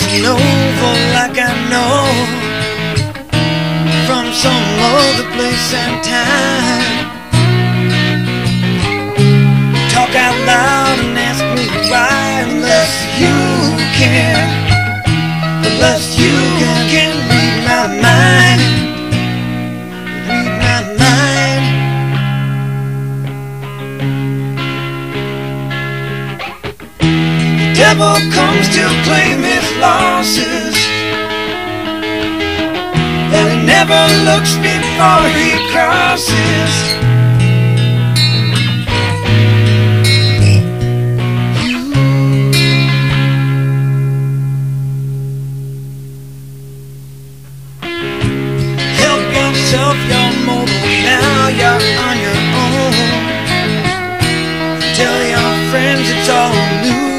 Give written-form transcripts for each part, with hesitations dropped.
taking over like I know from some other place and time. Talk out loud and ask me why, unless you can, unless you can read my mind, read my mind. The devil comes to claim his losses, and he never looks before he crosses. You're mobile now, you're on your own. Tell your friends it's all new.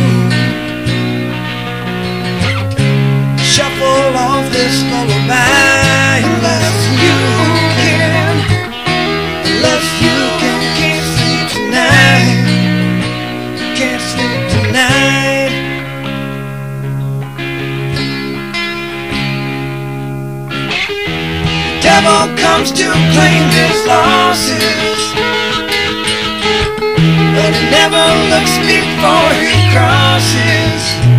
Shuffle off this lullaby, unless you can, unless you can. Can't sleep tonight, can't sleep tonight. Devil comes to claim his losses, but he never looks before he crosses.